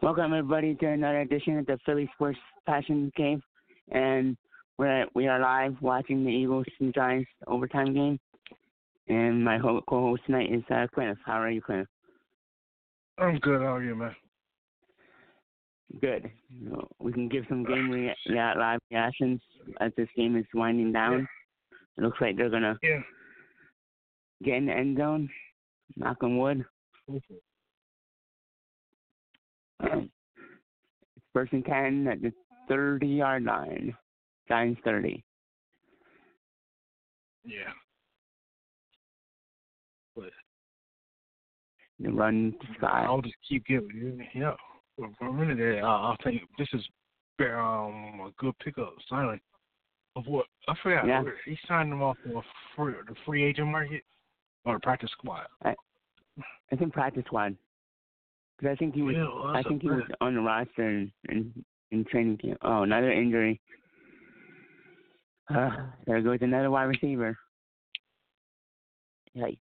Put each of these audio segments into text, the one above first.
Welcome everybody to another edition of the Philly Sports Passion Cave, and we are live watching the Eagles and Giants overtime game. And my co-host tonight is Quinn. How are you, Quinn? I'm good. How are you, man? Good. We can give some game live reactions as this game is winding down. It looks like they're gonna get in the end zone. Knock on wood. It's first and 10 at the 30-yard line. Giants 30. Yeah. But The run to Scott. I'll just keep giving you. Yeah. For a minute there, I'll think this is a good pickup signing of what I forgot. Yeah. He signed him off of the free agent market or the practice squad. I think practice squad. Because I think he was. I think he was on the roster in training camp. Oh, another injury. There goes another wide receiver. Yikes!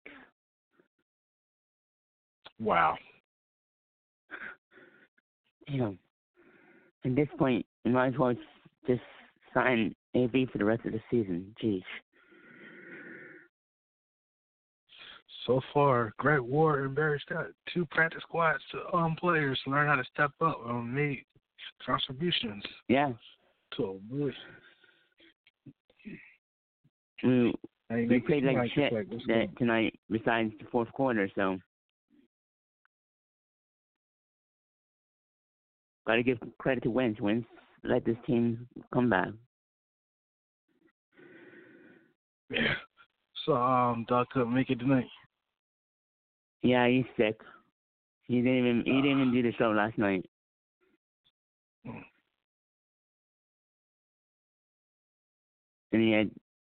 Wow. Damn. At this point, you might as well just sign AB for the rest of the season. Jeez. So far, Greg Ward and Barry Scott, two practice squads to players to learn how to step up and make contributions. Yeah. So, we played like shit tonight besides the fourth quarter, so gotta give credit to Wentz. Wentz let this team come back. Yeah. So, Doc couldn't make it tonight. Yeah, he's sick. He didn't even do the show last night. And he had,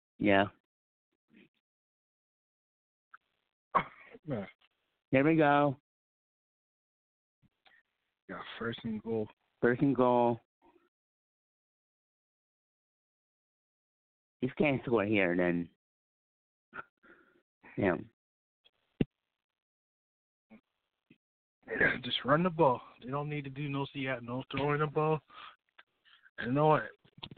Man. There we go. Yeah, first and goal. First and goal. If can't score here, then damn. Yeah, just run the ball. They don't need to do no throwing the ball. You know what?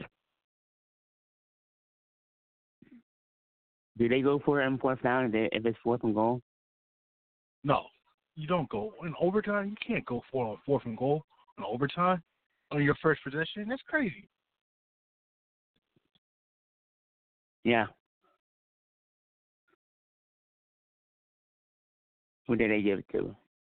Do they go for it on fourth down if it's fourth and goal? No, you don't go in overtime. You can't go for fourth and goal in overtime on your first possession. That's crazy. Yeah. Who did they give it to?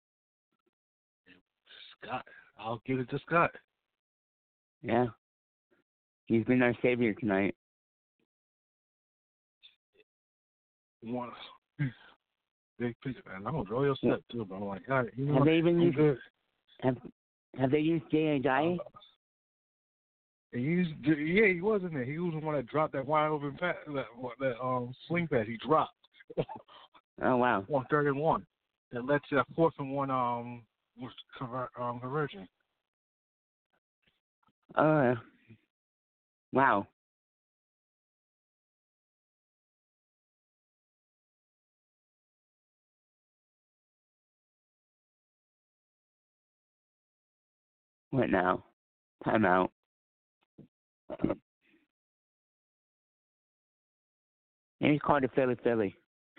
Scott. I'll give it to Scott. Yeah. He's been our savior tonight. Big picture, man. I'm gonna roll your set too, but I'm like, all right, have they even used good. Have they used Jay Ajayi? He was in there. He was the one that dropped that wide open pass, that swing pass. He dropped. Oh wow. 3rd and 1. That led to that 4th and 1 conversion. Wow. What now? Timeout. Maybe he's called the Philly.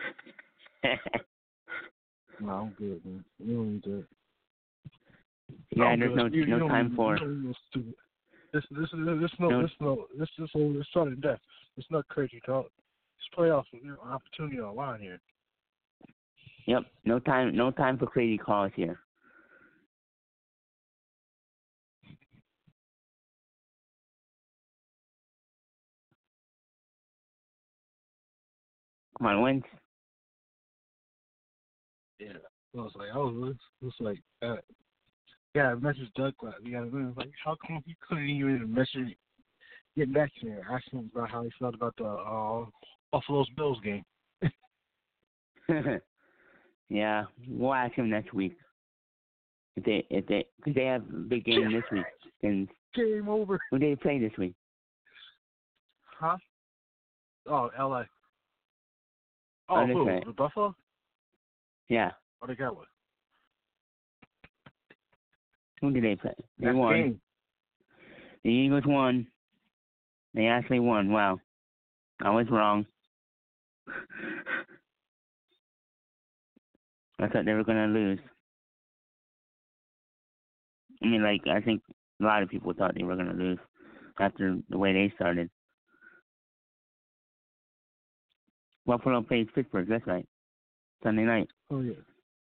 No, I'm good, man. You don't need that. Yeah, there's no time for it. This sudden death. It's not crazy talk. It's playoff opportunity on the line here. Yep. No time for crazy calls here. Come on, Wentz. Yeah. I was like, yeah, message Doug. Yeah, like, how come he couldn't even message get back to me? Ask him about how he felt about the Buffalo's Bills game. Yeah, we'll ask him next week. If they, because they have a big game this week. And game over. Who do they play this week? Huh? Oh, L.A. Oh, who? Right. The Buffalo? Yeah. Oh, they got one. Who did they play? They That's won. game. The Eagles won. They actually won. Wow. I was wrong. I thought they were going to lose. I mean, like, I think a lot of people thought they were going to lose after the way they started. Buffalo plays Pittsburgh, that's right. Sunday night. Oh, yeah.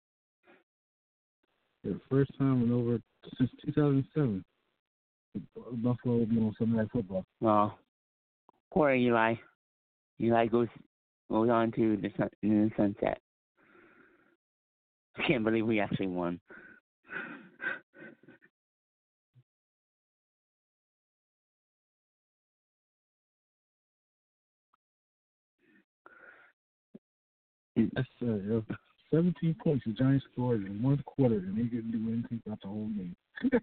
The first time in over since 2007, Buffalo will be on Sunday Night Football. Well, poor Eli. Eli goes on to the sunset. I can't believe we actually won. That's 17 points the Giants scored in one quarter, and they didn't do anything about the whole game.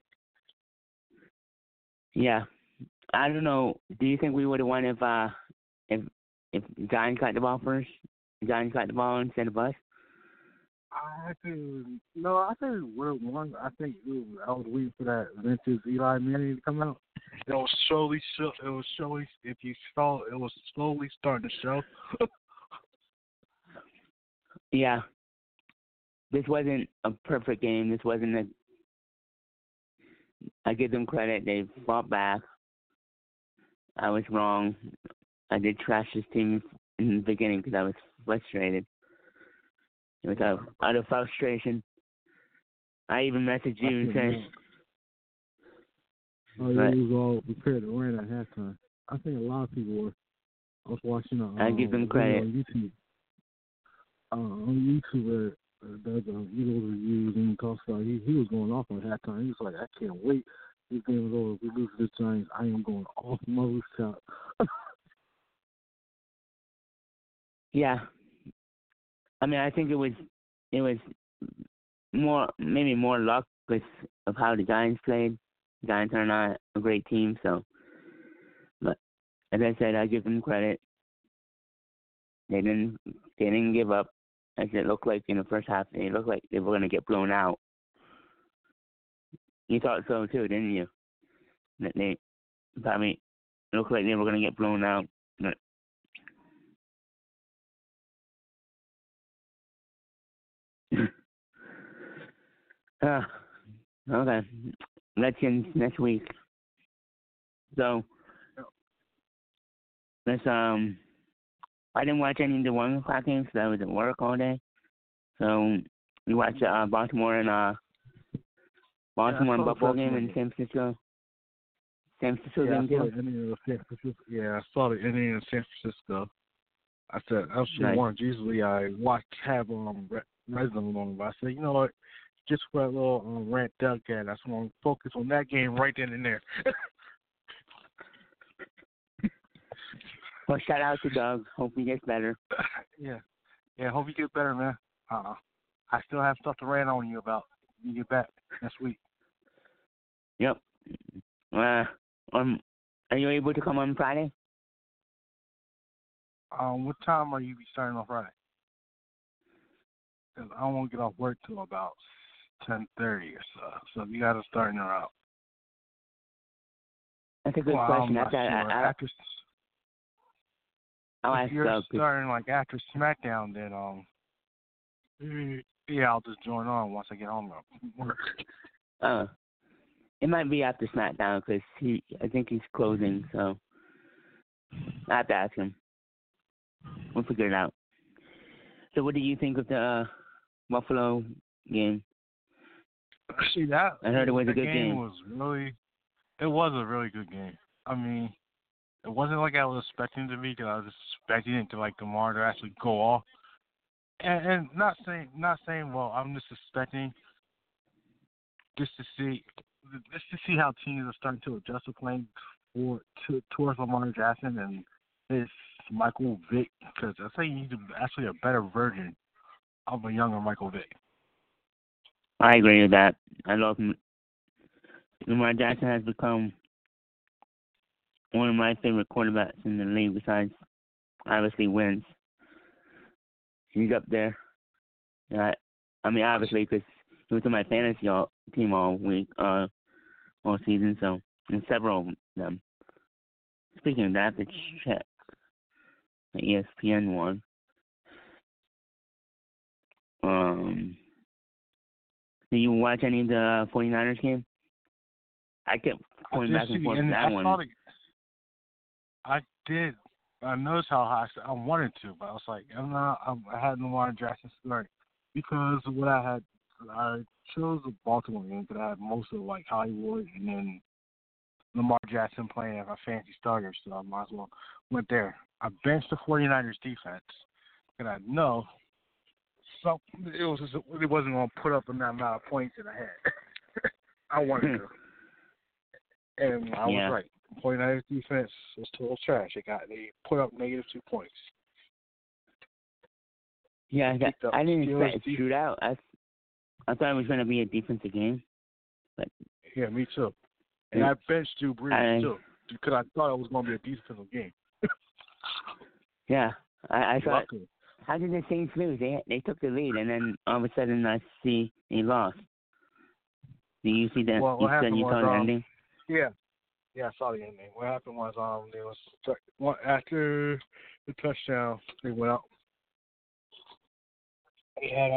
Yeah. I don't know. Do you think we would have won if Giants got the ball first? Giants got the ball instead of us? I think we would have won. I was waiting for that vintage Eli Manning to come out. It was slowly. If you saw, it was slowly starting to show. Yeah. This wasn't a perfect game. This wasn't I give them credit. They fought back. I was wrong. I did trash this team in the beginning because I was frustrated. It was out of frustration. I even messaged you and said, "Oh, yeah, we was all prepared to win at halftime." I think a lot of people were. I was watching. I give them credit. On YouTube. On YouTube, where the Eagles reviews and he talks about he was going off on halftime. He was like, "I can't wait. This game is over. If we lose to the Giants, I am going off my rooftop." Yeah. I mean, I think it was maybe more luck because of how the Giants played. The Giants are not a great team, so. But as I said, I give them credit. They didn't give up, as it looked like in the first half. It looked like they were going to get blown out. You thought so too, didn't you? That they probably looked like they were going to get blown out. But okay. Redskins next week. So let's I didn't watch any of the 1 o'clock games because I was at work all day. So we watched Baltimore and Buffalo game in San Francisco. San Francisco game too. I saw the ending in San Francisco. I said, I was sure one. Usually I have resident on, but I said, you know what? Just for that little rant Doug had, I just want to focus on that game right then and there. Well, shout out to Doug. Hope he gets better. Yeah, hope you get better, man. I still have stuff to rant on you about when you get back next week. Yep. Are you able to come on Friday? What time are you starting on Friday? 'Cause I won't get off work till about 10:30 or so. So you got to start in around. That's a good question. If you're starting like after SmackDown, then I'll just join on once I get home from work. It might be after SmackDown because I think he's closing, so I have to ask him. We'll figure it out. So, what do you think of the Buffalo game? See that? I heard it was a good game. It was a really good game. I mean, it wasn't like I was expecting it to be because I was expecting it to like tomorrow to actually go off. And not saying, well, I'm just expecting just to see how teams are starting to adjust to playing towards Lamar Jackson and his Michael Vick, because I think he's actually a better version of a younger Michael Vick. I agree with that. I love him. Lamar Jackson has become one of my favorite quarterbacks in the league, besides obviously Wentz. He's up there. I mean, obviously, because he was in my fantasy team all week, all season. So, and several of them. Speaking of that, the check the ESPN one. Did you watch any of the 49ers game? I kept going back and forth to that one. I did. I noticed how high I wanted to, but I was like, I hadn't wanted Jackson start because what I chose the Baltimore game because I had most of like Hollywood and then Lamar Jackson playing as a fancy starter, so I might as well went there. I benched the 49ers defense, and I know it wasn't going to put up enough amount of points that I had. I wanted to. And I was right. 49ers defense was total trash. They put up -2 points. Yeah, I didn't expect a shootout. I thought it was going to be a defensive game. But yeah, me too. And I benched Drew Brees too because I thought it was going to be a defensive game. Yeah, I thought. How did the Saints lose? They took the lead, and then all of a sudden I see they lost. Do you see that? Well, you said you saw the ending? Yeah. Yeah, I saw the ending. What happened was after the touchdown, they went out. They had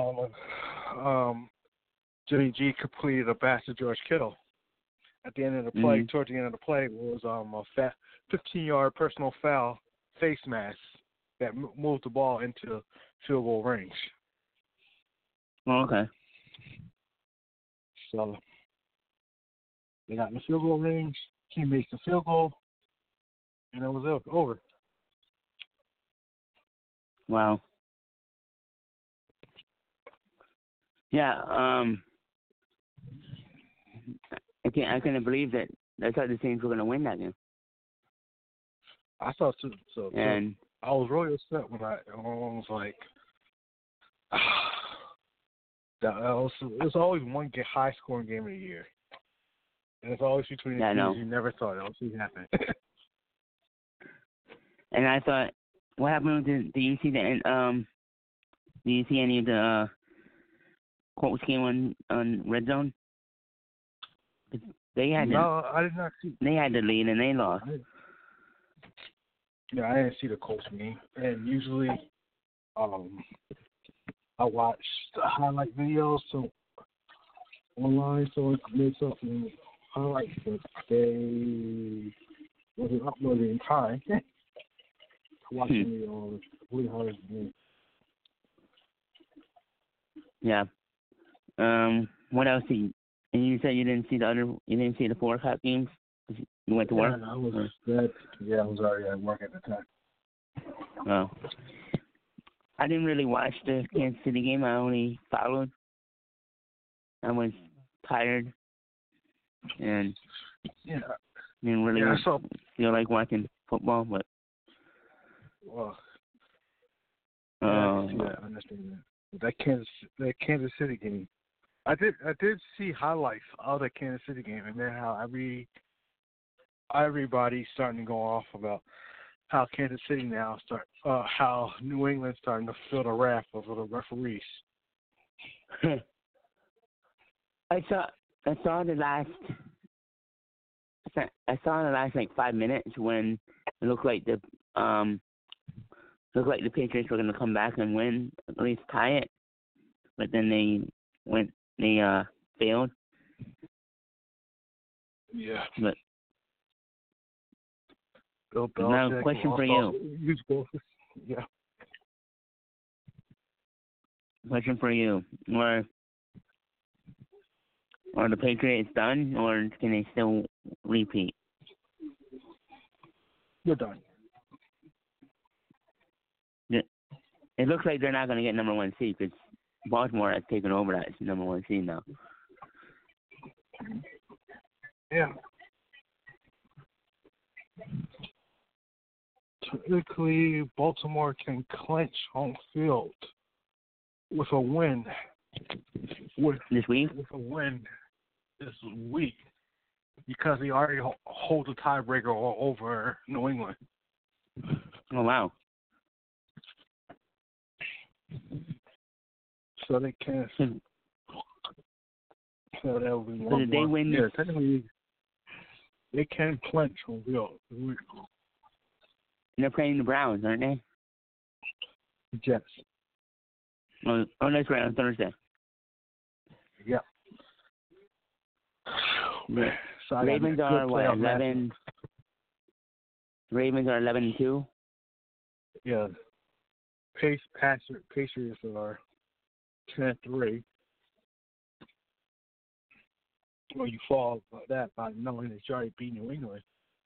Jimmy G completed a pass to George Kittle. At the end of the play, towards the end of the play, was a 15-yard personal foul face mask that moved the ball into field goal range. Oh, okay. So they got in the field goal range. He makes the field goal, and it was over. Wow. Yeah. I couldn't believe that. I thought the Saints were going to win that game. I thought too. So and I was really upset when I was like, it's always one high-scoring game of the year. And it's always between the teams you never thought else would happen. And I thought, what happened with do you see any of the Colts game on Red Zone? I did not see. They had the lead and they lost. I didn't see the Colts game. And usually, I watch the highlight videos online, so it makes up highlights, but they wasn't uploaded in time. Watching the Lee Harris game. Yeah. What else? And you said you didn't see the 4 o'clock games? You went to work? I was already at work at the time. Oh. I didn't really watch the Kansas City game. I only followed. I was tired and didn't really feel like watching football, but I understand that. That Kansas City game. I did see highlights of the Kansas City game, and then how everybody's starting to go off about how Kansas City now how New England's starting to feel the wrath of the referees. I saw the last like 5 minutes when it looked like the Patriots were going to come back and win, at least tie it, but then they failed. Yeah. But Bill Belichick. Now, question for you. Yeah. Question for you. Are the Patriots done, or can they still repeat? They're done. It looks like they're not going to get number 1 seed because Baltimore has taken over that number 1 seed now. Yeah. Typically, Baltimore can clinch home field with a win. This week? With a win this week because they already hold the tiebreaker over New England. Oh, wow. So they can. So that would be So did they win? Yeah, technically, they can clinch home field. And they're playing the Browns, aren't they? Jets. Oh, that's right, on Thursday. Yeah. Yeah. So Ravens are what, 11? Ravens are 11-2. Yeah. Pacers are 10-3. Well, you fall by that by knowing that you already beat New England.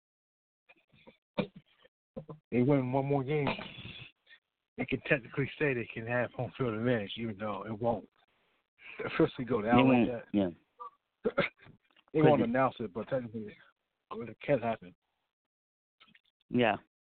They win one more game. They can technically say they can have home field advantage, even though it won't officially go down like that. Yeah. They won't announce it, but technically it can happen. Yeah.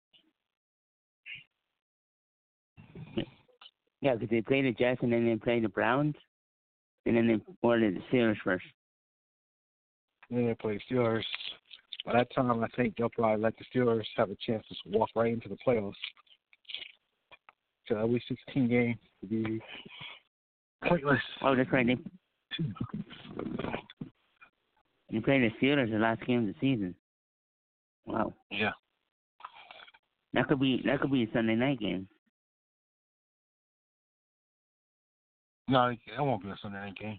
Yeah, because they play the Jets and then they play the Browns, and then they ordered the Steelers first. And then they play Steelers. By that time, I think they'll probably let the Steelers have a chance to walk right into the playoffs. So that Week 16 game would be pointless. Oh, that's right. They play the Steelers the last game of the season. Wow. Yeah. That could be a Sunday night game. No, it won't be a Sunday night game.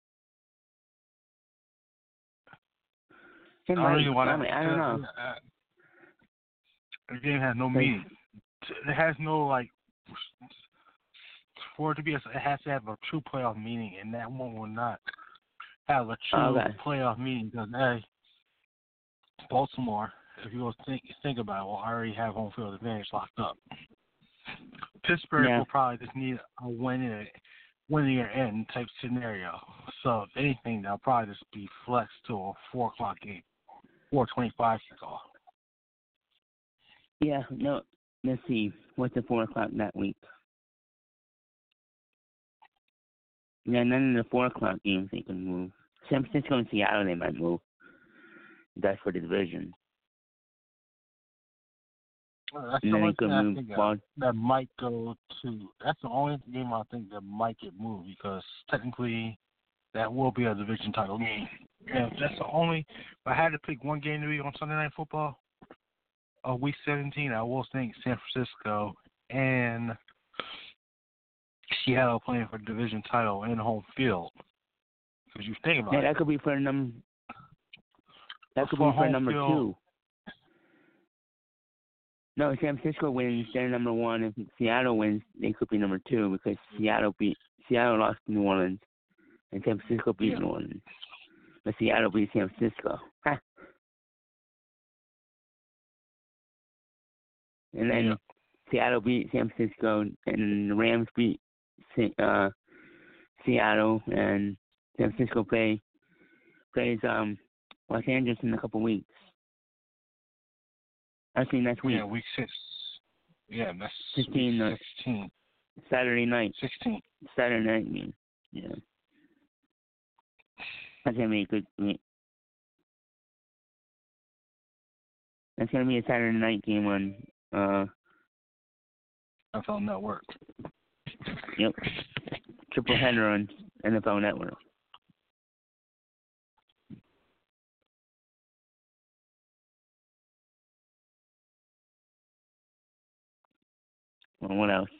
I don't know. The game has no meaning. It has no, for it to be, it has to have a true playoff meaning, and that one will not have a true playoff meaning because, Baltimore, if you go think about it, will already have home field advantage locked up. Pittsburgh will probably just need a win or end type scenario. So, if anything, they'll probably just be flexed to a 4 o'clock game, 4:25 kickoff. Yeah, no. Let's see. What's the 4 o'clock that week? Yeah, none of the 4 o'clock games they can move. San Francisco and Seattle they might move. That's for the division. That's the only thing I think that might go to. That's the only game I think that might get moved because technically that will be a division title game. And that's the only. If I had to pick one game to be on Sunday Night Football, Week 17, I will think San Francisco and Seattle playing for division title in home field. Because you think about it. That could be for number. That could be for number field. 2. No, San Francisco wins, they're number 1. If Seattle wins, they could be number 2 because Seattle lost to New Orleans, and San Francisco beat New Orleans. But Seattle beat San Francisco. And then Seattle beat San Francisco, and the Rams beat Seattle, and San Francisco plays Los Angeles in a couple weeks. Actually, next week. Yeah, week 6. Yeah, that's 16. 16. Saturday night. 16. Saturday night game. Yeah. That's gonna be a good game. That's gonna be a Saturday night game on NFL Network. Yep. Triple header on NFL Network. Well, what else?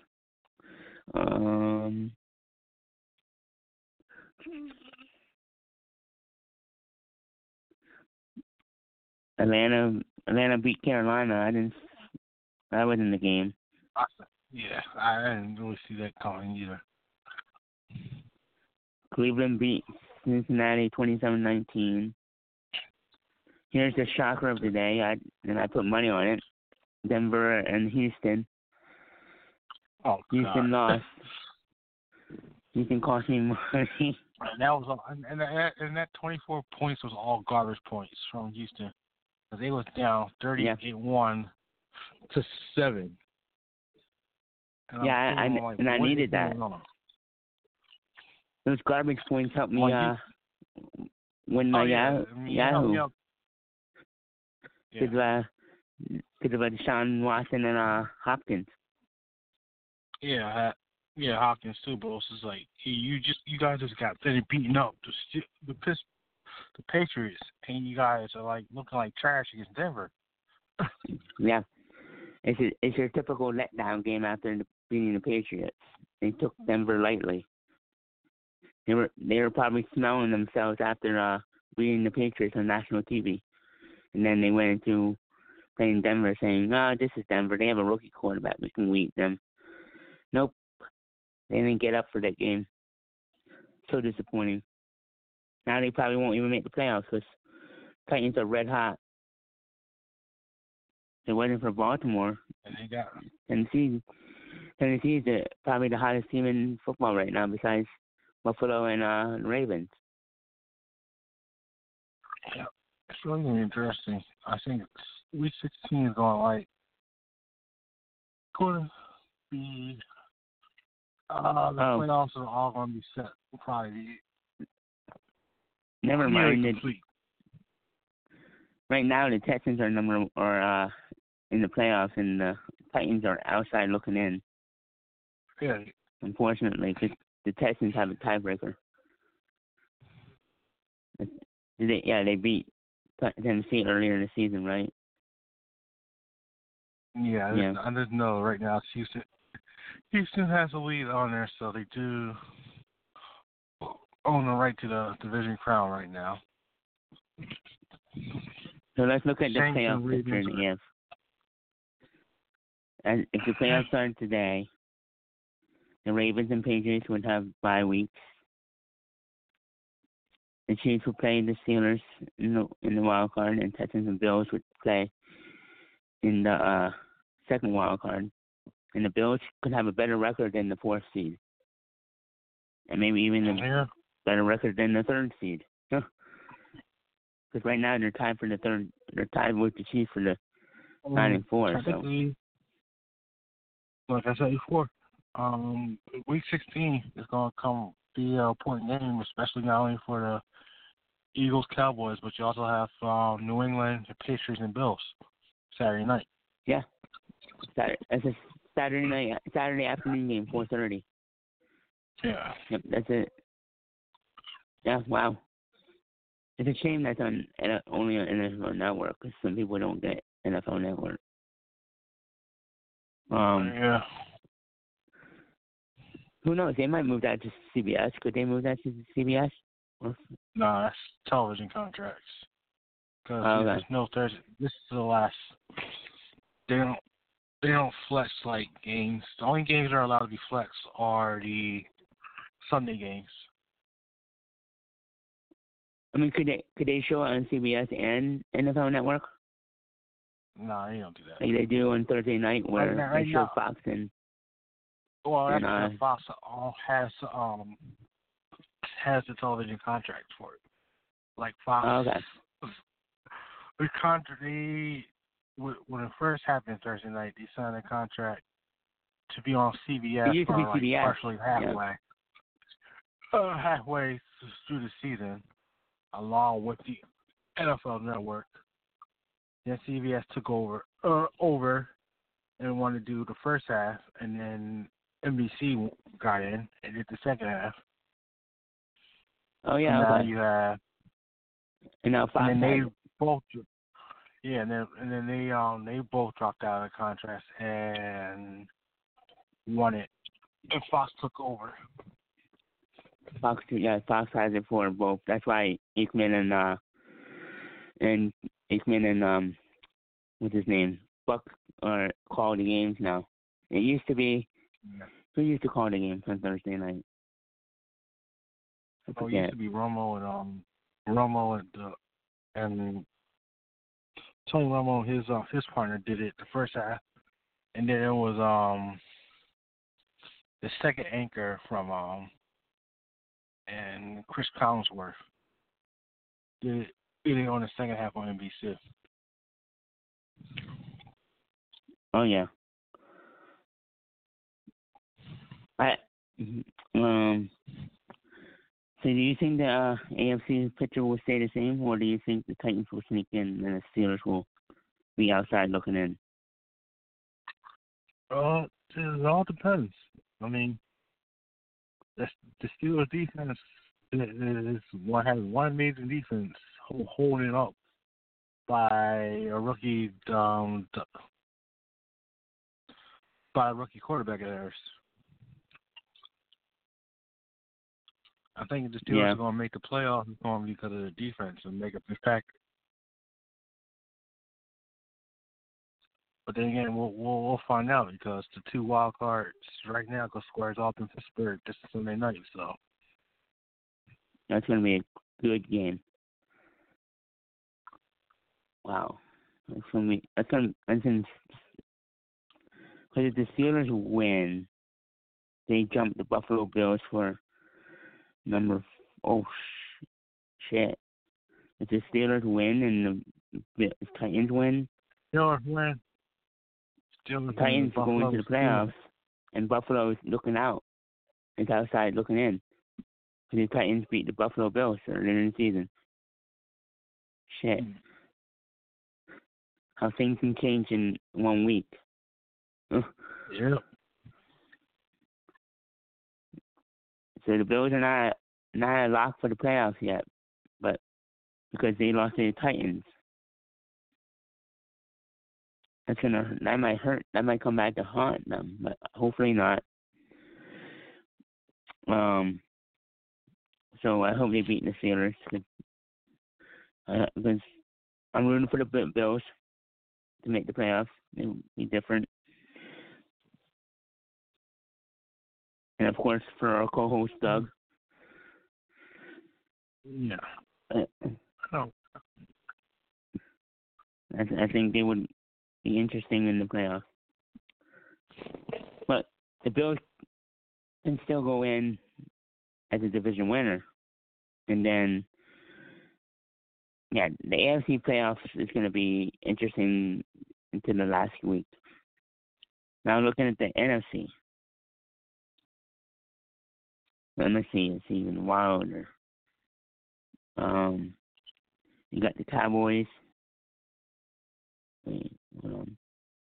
Atlanta beat Carolina. I was in the game. Yeah, I didn't really see that coming either. Cleveland beat Cincinnati 27-19. Here's the shocker of the day. I put money on it. Denver and Houston. Oh, Houston lost. Houston cost me money. And that was and that 24 points was all garbage points from Houston. Because they was down 38-1 to 7. And I needed that. Those garbage points helped me win my Yahoo. Because of Deshaun Watson and Hopkins. Yeah, Yeah, Hopkins too, but it's just like you guys just got finished beating up the Patriots, and you guys are like looking like trash against Denver. Yeah, it's your typical letdown game after beating the Patriots. They took Denver lightly. They were probably smelling themselves after beating the Patriots on national TV, and then they went into playing Denver, saying, this is Denver. They have a rookie quarterback. We can beat them." Nope, they didn't get up for that game. So disappointing. Now they probably won't even make the playoffs because Titans are red hot. They're waiting for Baltimore. And they got Tennessee is probably the hottest team in football right now besides Buffalo and Ravens. yeah, it's really interesting. I think week 16 is going to be the playoffs are all going to be set. Probably never mind it. Complete. Right now, the Texans are in the playoffs, and the Titans are outside looking in. Yeah. Unfortunately, because the Texans have a tiebreaker. They beat Tennessee earlier in the season, right? Yeah. I just know right now Houston has a lead on there, so they do own the right to the division crown right now. So let's look at the playoff picture in the AFC. And if the playoffs started today, the Ravens and Patriots would have bye weeks. The Chiefs would play the Steelers in the wild card, and Texans and Bills would play in the second wild card. And the Bills could have a better record than the 4th seed, and maybe even a better record than the 3rd seed. Because right now they're tied for the 3rd. They're tied with the Chiefs for the 9-4. So, like I said before, week 16 is going to be a important game, especially not only for the Eagles, Cowboys, but you also have New England, the Patriots, and Bills Saturday night. Yeah, that's a Saturday afternoon game, 4:30. Yeah. Yep, that's it. Yeah, wow. It's a shame that's only on NFL Network because some people don't get NFL Network. Yeah. Who knows? They might move that to CBS. Could they move that to CBS? No, that's television contracts. Because there's no Thursday. This is the last. They don't flex like games. The only games that are allowed to be flexed are the Sunday games. I mean, could they show it on CBS and NFL Network? No, they don't do that. Like they do on Thursday night where they show Fox and. Well, that's because Fox has the television contract for it. Like Fox. Oh, okay. The contract, when it first happened Thursday night, they signed a contract to be on CBS it used to be CBS. Partially halfway. Yeah. Halfway through the season, along with the NFL Network. Then CBS took over and wanted to do the first half, and then NBC got in and did the second half. Oh yeah. And now okay. you have. And now Fox. And then they both. Yeah, and then they both dropped out of the contracts and won it, and Fox took over. Fox has it for both. That's why Aikman and what's his name, Buck are call the games now. It used to be who used to call the games on Thursday night? It used to be Romo and Tony Romo and his partner did it the first half, and then it was the second anchor from and Chris Collinsworth did it on the second half on NBC. Oh yeah. So do you think the AFC picture will stay the same, or do you think the Titans will sneak in and the Steelers will be outside looking in? It all depends. I mean, the, the Steelers defense has one amazing defense holding up by a rookie by a rookie quarterback of theirs. I think if the Steelers are going to make the playoffs, it's going to be because of the defense and make up the factor. But then again, we'll find out because the two wild cards right now go squares off in Pittsburgh this Sunday night. So that's going to be a good game. Wow, that's going to be because if the Steelers win, they jump the Buffalo Bills for shit. If the Steelers win and the Titans win, Steelers Titans are going to the playoffs, and Buffalo is looking out. It's outside looking in. Because the Titans beat the Buffalo Bills earlier in the season. Shit. How things can change in 1 week. Yeah. So the Bills are not a lock for the playoffs yet, but because they lost to the Titans. That might hurt. That might come back to haunt them, but hopefully not. So I hope they beat the Steelers because I'm rooting for the Bills to make the playoffs. It will be different. And of course, for our co-host Doug. Yeah. I think they would be interesting in the playoffs. But the Bills can still go in as a division winner. And then, the AFC playoffs is going to be interesting into the last week. Now looking at the NFC. Let me see. It's even wilder. You got the Cowboys. Wait, hold on.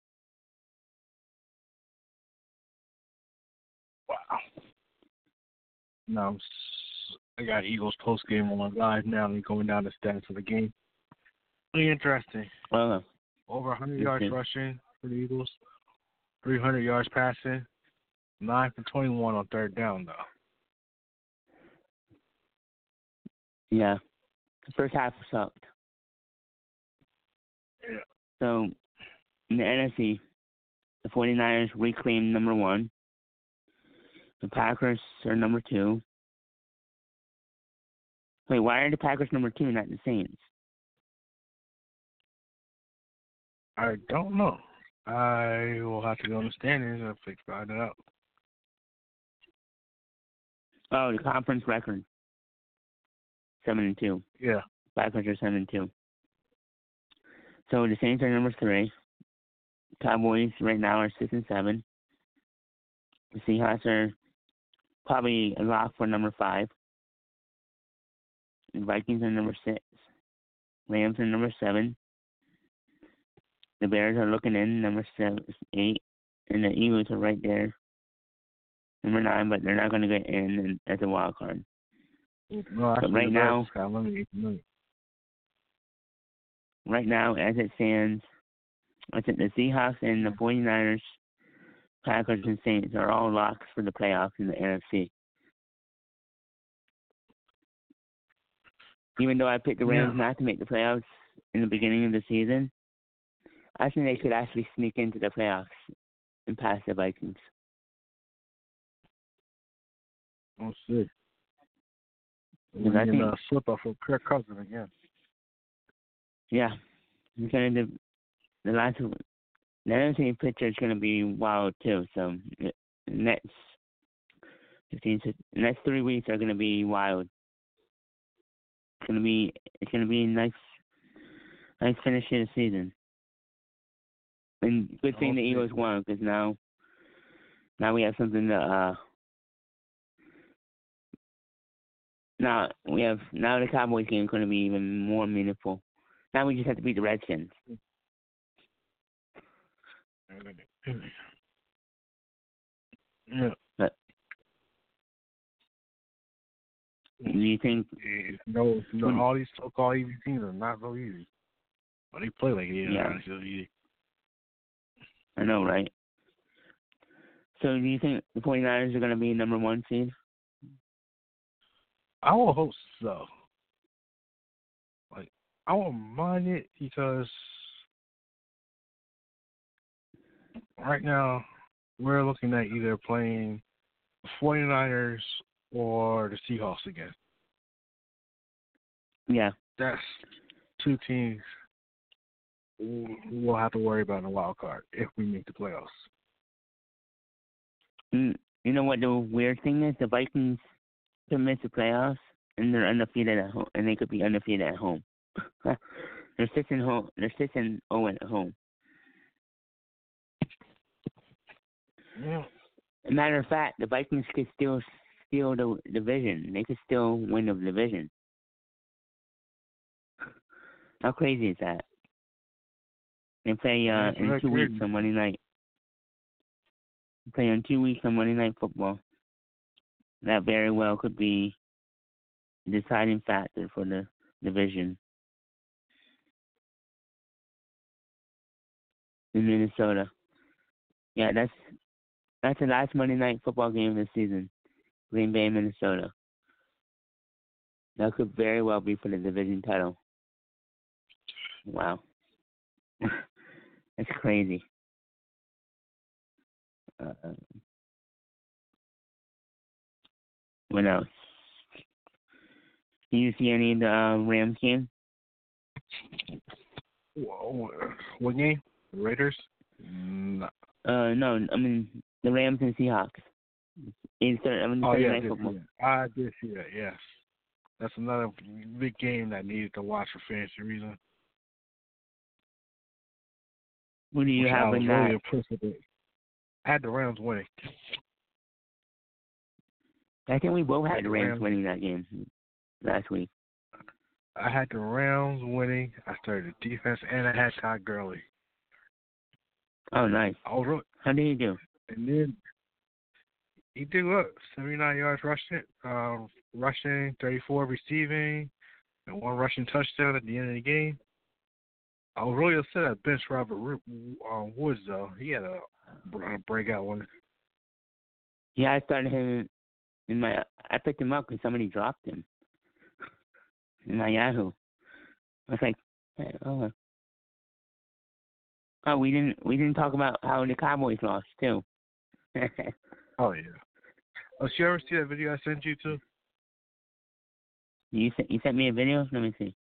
Wow. Now, I got Eagles post game on live now. They're going down the stats of the game. Really interesting. Well, over 100 yards rushing for the Eagles, 300 yards passing, 9 for 21 on third down, though. Yeah. The first half sucked. Yeah. So, in the NFC, the 49ers reclaimed number 1. The Packers are number 2. Wait, why are the Packers number 2 and not the Saints? I don't know. I will have to go on the standings and figure it out. Oh, the conference record. 7-2. Yeah. Packers are 7-2. So the Saints are number 3. Cowboys right now are 6-7. The Seahawks are probably a lock for number 5. The Vikings are number 6. Rams are number 7. The Bears are looking in, number 8. And the Eagles are right there, number 9, but they're not going to get in as a wild card. No, but right now, as it stands, I think the Seahawks and the 49ers, Packers, and Saints are all locks for the playoffs in the NFC. Even though I picked the Rams not to make the playoffs in the beginning of the season, I think they could actually sneak into the playoffs and pass the Vikings. We'll see. I think slip up for Kirk Cousins again. Yeah, because the last the NFC pitcher is going to be wild too. So the next 3 weeks are going to be wild. It's going to be a nice finish to the season. And good thing the Eagles won because now we have something to. Now the Cowboys game is going to be even more meaningful. Now we just have to beat the Redskins. Yeah. Do you think? No, all these so-called easy teams are not so easy. But they play like it is. Yeah. So easy. I know, right? So do you think the 49ers are going to be number 1 seed? I will hope so. Like, I won't mind it because right now we're looking at either playing the 49ers or the Seahawks again. Yeah. That's 2 teams we'll have to worry about in the wild card if we make the playoffs. You know what the weird thing is? The Vikings could miss the playoffs, and they're undefeated at home, and they could be undefeated at home. They're 6-0 at home. Yeah. As a matter of fact, the Vikings could still steal the division. They could still win the division. How crazy is that? They play in 2 weeks on Monday night. They play in 2 weeks on Monday Night Football. That very well could be the deciding factor for the division in Minnesota. Yeah, that's the last Monday Night Football game of the season. Green Bay, Minnesota. That could very well be for the division title. Wow. That's crazy. What else? Do you see any of the Rams game? What game? Raiders? No. No, I mean the Rams and Seahawks. Night Football. I did see that. Yes, that's another big game that I needed to watch for fantasy reason. Who do you have in that? Really impressed with it. I had the Rams winning. I think we both had the Rams winning that game last week. I had the Rams winning. I started the defense, and I had Todd Gurley. Oh, nice. How did he do? And then he did what? 79 yards rushing, 34 receiving, and 1 rushing touchdown at the end of the game. I was really upset at bench Robert Woods, though. He had a breakout one. Yeah, I started him I picked him up because somebody dropped him in my Yahoo. I was like, oh, we didn't talk about how the Cowboys lost too. Oh yeah. Did you ever see that video I sent you to? You sent me a video? Let me see.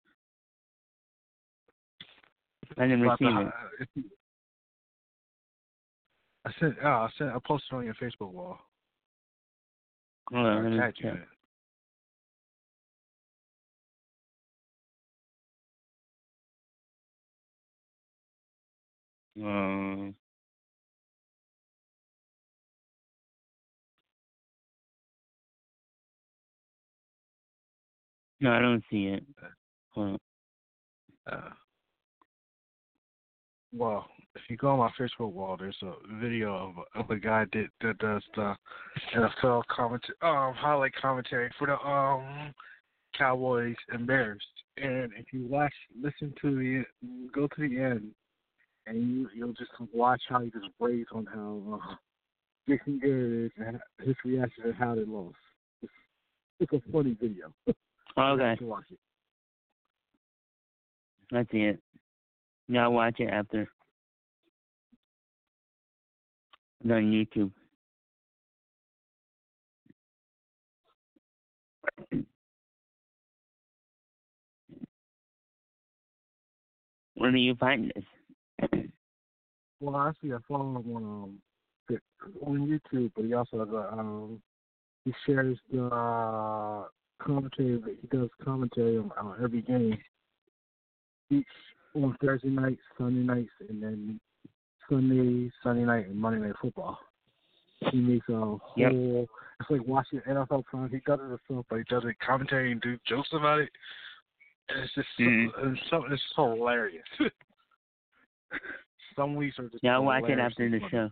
I didn't receive it. I posted it on your Facebook wall. Hold on, let me check. No, I don't see it. Hold on. Well, if you go on my Facebook wall, there's a video of a guy that does the NFL highlight commentary for the Cowboys and Bears. And if you go to the end, and you'll just watch how he just brags on how Jason Garrett is and his reaction to how they lost. It's a funny video. Okay. You watch it. That's it. Yeah, I'll watch it after. It's on YouTube. Where do you find this? Well, actually, I follow him on YouTube, but he also has he shares the commentary. He does commentary on every game. Each on Thursday nights, Sunday nights, and then Sunday night, and Monday Night Football. He makes a whole. Yep. It's like watching NFL films. He does it himself, but he does it commentary and do jokes about it. And it's just it's so hilarious. Some weeks are just I'll watch it after the show.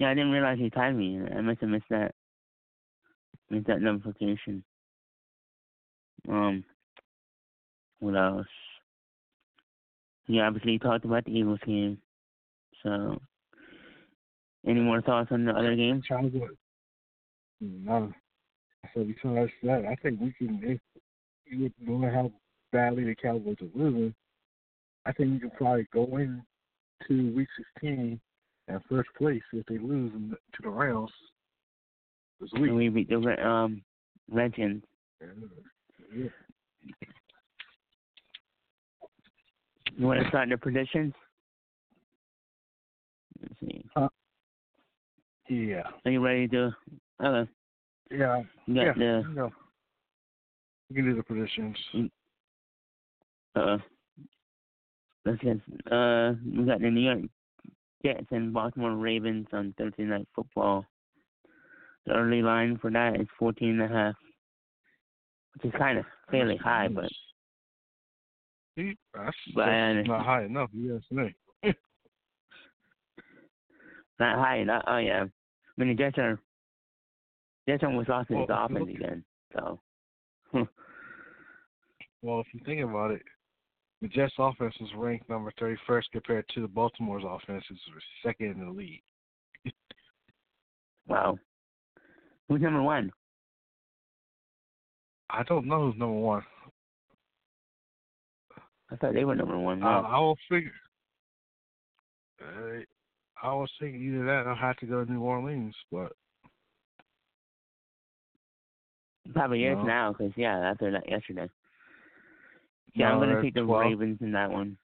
Yeah, I didn't realize he tied me. I must have missed that. Missed that notification. Um, what else? Yeah, obviously talked about the Eagles game. So, any more thoughts on the other games? Cowboys. No. So besides that, I think we can. If no matter how badly the Cowboys are losing, I think we can probably go into Week 16 at first place if they lose to the Rams this week. And we beat the Redskins. Yeah. You want to start the predictions? Let's see. Yeah. Are you ready to? Okay. Yeah. You got the. No. We can do the predictions. Let's get. We got the New York Jets and Baltimore Ravens on Thursday Night Football. The early line for that is 14.5, which is kind of fairly high, but. That's not high enough, you ask me. Not high enough. Oh yeah. I mean the Jets almost lost his offense again. So. Well, if you think about it, the Jets' offense is ranked number 31st compared to the Baltimore's offense, is second in the league. Wow. Who's number one? I don't know who's number one. I thought they were number one. I will figure. I was thinking either that or I have to go to New Orleans, but. Probably is now, because, after that yesterday. Yeah, I'm going to take the 12. Ravens in that one.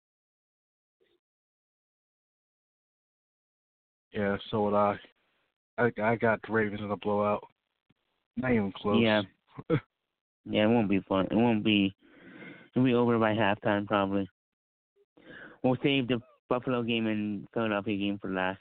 Yeah, so would I. I got the Ravens in a blowout. Not even close. Yeah. Yeah, it won't be fun. It'll be over by halftime, probably. We'll save the Buffalo game and Philadelphia game for last.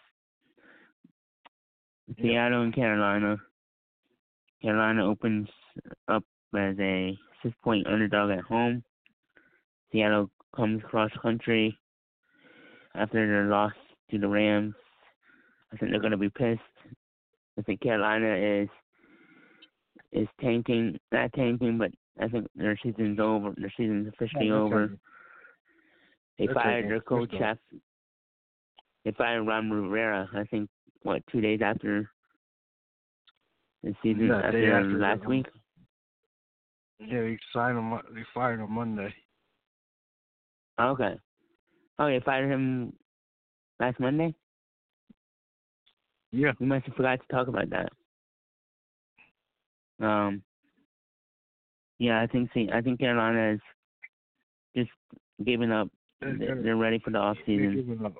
Seattle and Carolina. Carolina opens up as a 6-point underdog at home. Seattle comes cross country after their loss to the Rams. I think they're going to be pissed. I think Carolina is tanking, not tanking, but I think their season's over. Their season's officially over. They fired their coach. They fired Ron Rivera, I think, 2 days after the season, after last week? Yeah, they fired him Monday. Okay. Oh, they fired him last Monday? Yeah. We must have forgot to talk about that. Yeah, I think Carolina is just giving up. They're ready for the off season. They're giving up.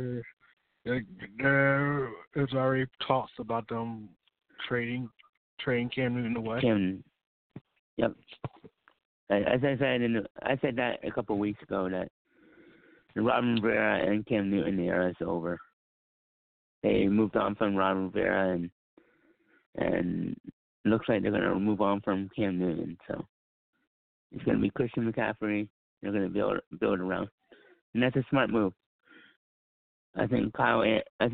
There's already talks about them trading Cam Newton away. Yep. As I said that a couple of weeks ago that the Ron Rivera and Cam Newton era is over. They moved on from Ron Rivera and looks like they're gonna move on from Cam Newton. So it's gonna be Christian McCaffrey. They're gonna build around, and that's a smart move. I think Kyle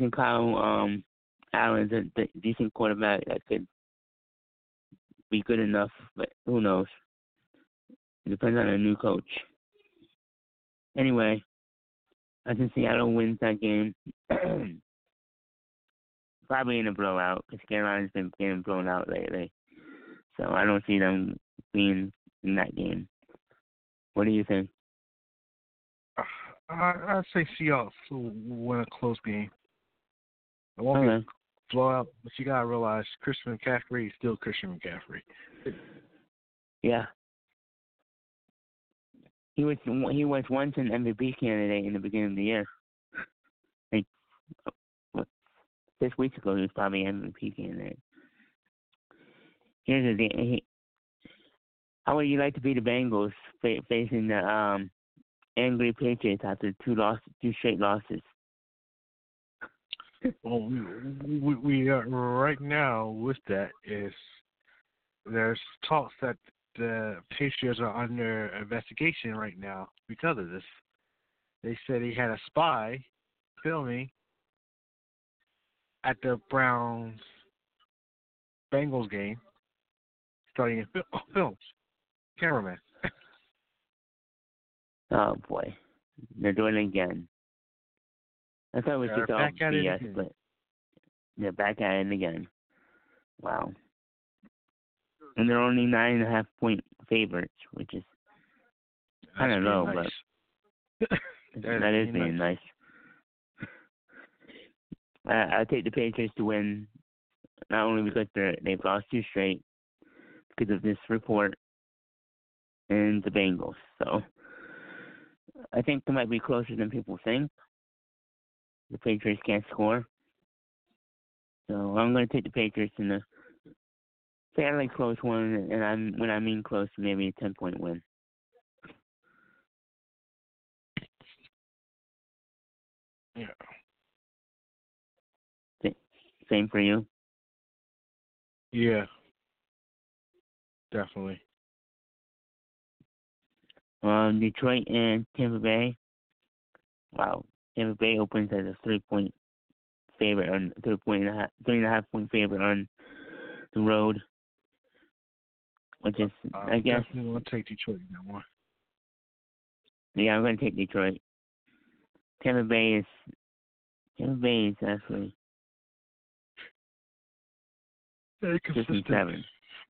Allen's a decent quarterback that could be good enough, but who knows? It depends on a new coach. Anyway, I think Seattle wins that game. Probably in a blowout, because Carolina's been getting blown out lately. So I don't see them being in that game. What do you think? I'd say Seahawks will win a close game. It won't be a blowout, but you gotta realize Christian McCaffrey is still Christian McCaffrey. Yeah. He was once an MVP candidate in the beginning of the year. Like 6 weeks ago, he was probably an MVP candidate. Here's the thing. How would you like to be the Bengals facing the angry Patriots after two straight losses? Well, we are right now with that is there's talks that the Patriots are under investigation right now because of this. They said he had a spy filming at the Browns Bengals game, starting in films. Cameraman. Oh boy, they're doing it again. I thought it was just all BS, but they're back at it again. Wow. And they're only 9.5-point favorites, which is kind of low, nice. but that is being nice. I take the Patriots to win, not only because they've lost 2 straight, because of this report, and the Bengals. So I think they might be closer than people think. The Patriots can't score. So I'm going to take the Patriots in a fairly close one, and when I mean close, maybe a 10-point win. Yeah. Same for you? Yeah. Definitely. Detroit and Tampa Bay. Wow. Tampa Bay opens as a 3-point favorite on 3.5 point favorite on the road, which is I guess. Definitely want to take Detroit in that one. Yeah, I'm going to take Detroit. Tampa Bay is actually consistent. 7.